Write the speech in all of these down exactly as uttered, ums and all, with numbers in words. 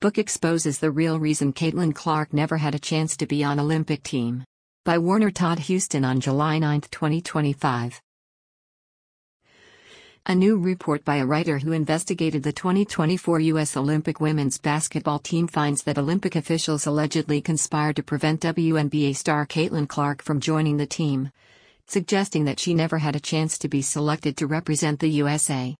Book exposes the real reason Caitlin Clark never had a chance to be on Olympic team. By Warner Todd Houston on July ninth, twenty twenty-five. A new report by a writer who investigated the twenty twenty-four U S Olympic women's basketball team finds that Olympic officials allegedly conspired to prevent W N B A star Caitlin Clark from joining the team, suggesting that she never had a chance to be selected to represent the U S A.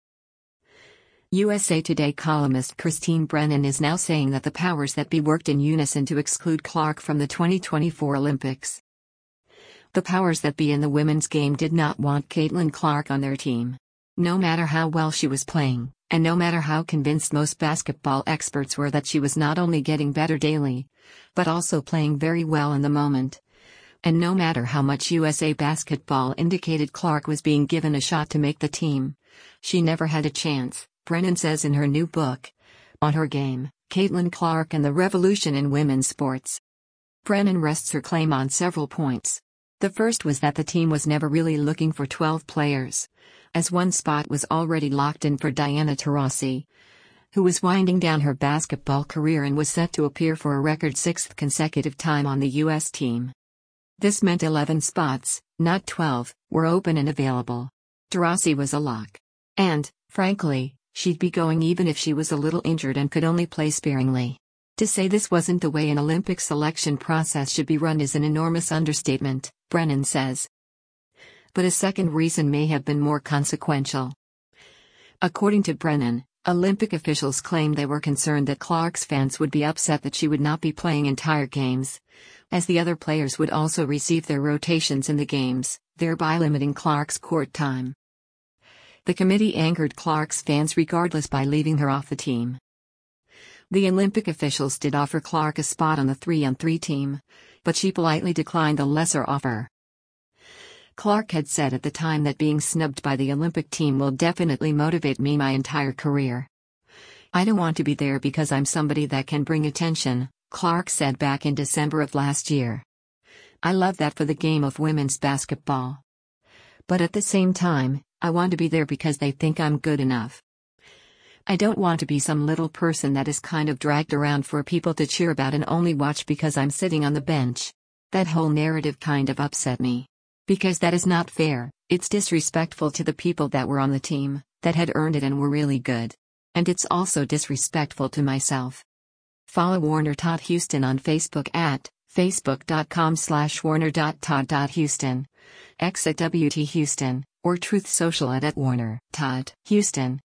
U S A Today columnist Christine Brennan is now saying that the powers that be worked in unison to exclude Clark from the twenty twenty-four Olympics. The powers that be in the women's game did not want Caitlin Clark on their team. No matter how well she was playing, and no matter how convinced most basketball experts were that she was not only getting better daily, but also playing very well in the moment. And no matter how much U S A Basketball indicated Clark was being given a shot to make the team, she never had a chance, Brennan says in her new book, On Her Game, Caitlin Clark and the Revolution in Women's Sports. Brennan rests her claim on several points. The first was that the team was never really looking for twelve players, as one spot was already locked in for Diana Taurasi, who was winding down her basketball career and was set to appear for a record sixth consecutive time on the U S team. This meant eleven spots, not twelve, were open and available. Taurasi was a lock. And, frankly, she'd be going even if she was a little injured and could only play sparingly. To say this wasn't the way an Olympic selection process should be run is an enormous understatement, Brennan says. But a second reason may have been more consequential. According to Brennan, Olympic officials claimed they were concerned that Clark's fans would be upset that she would not be playing entire games, as the other players would also receive their rotations in the games, thereby limiting Clark's court time. The committee angered Clark's fans regardless by leaving her off the team. The Olympic officials did offer Clark a spot on the three on three team, but she politely declined the lesser offer. Clark had said at the time that being snubbed by the Olympic team will definitely motivate me my entire career. I don't want to be there because I'm somebody that can bring attention, Clark said back in December of last year. I love that for the game of women's basketball. But at the same time, I want to be there because they think I'm good enough. I don't want to be some little person that is kind of dragged around for people to cheer about and only watch because I'm sitting on the bench. That whole narrative kind of upset me. Because that is not fair, it's disrespectful to the people that were on the team, that had earned it and were really good. And it's also disrespectful to myself. Follow Warner Todd Houston on Facebook at facebook.com slash warner.todd.houston, X at W T Houston, or Truth Social at, at Warner Todd Houston.